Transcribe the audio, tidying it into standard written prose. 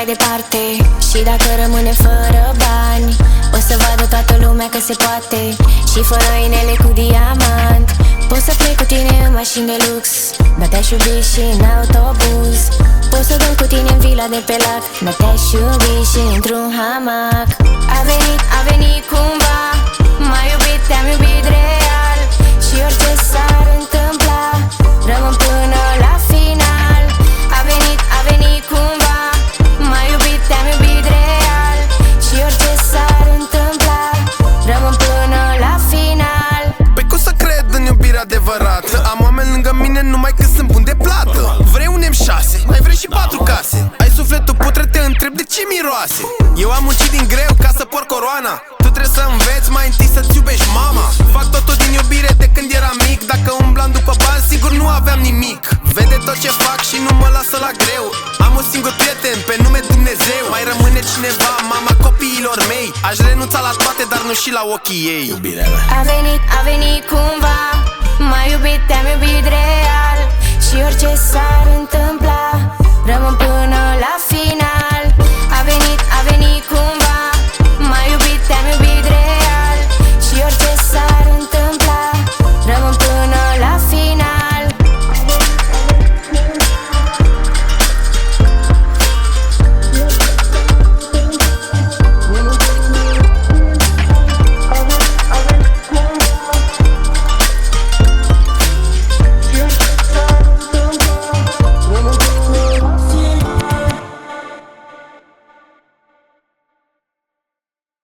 departe. Și dacă rămâne fără bani, o să vadă toată lumea că se poate. Și fără inele cu diamant, pot să plec cu tine în mașini de lux, dar te-aș iubi și în autobuz. Pot să dorm cu tine în vila de pe lac, dar te-aș iubi și într-un hamac. A venit cumva, m-ai iubit, te-am iubit real. Și orice s-ar întâmpla, rămân până la final. A venit cumva, m-ai iubit, te-am iubit real. Și orice s-ar întâmpla, rămân până la final. Păi cum să cred în iubirea adevărată? Am oameni lângă mine numai că sunt bun de plată. Vrei un M6, mai vrei și 4 case. Ai sufletul putred, te întreb de ce miroase. Eu am muncit din greu ca să por coroana. Tu trebuie să înveți mai întâi să-ți iubești mama. Fac totul din iubire de când eram mic. Dacă umblam după bani, sigur nu aveam nimic. Vede tot ce fac și nu mă lasă la greu. Am un singur prieten, pe nume Dumnezeu. Mai rămâne cineva, mama copiilor mei. Aș renunța la toate, dar nu și la ochii ei. Iubirea mea A venit cumva, m-ai iubit, te-am iubit real. Și orice s-ar întâmpla, rămân până la final.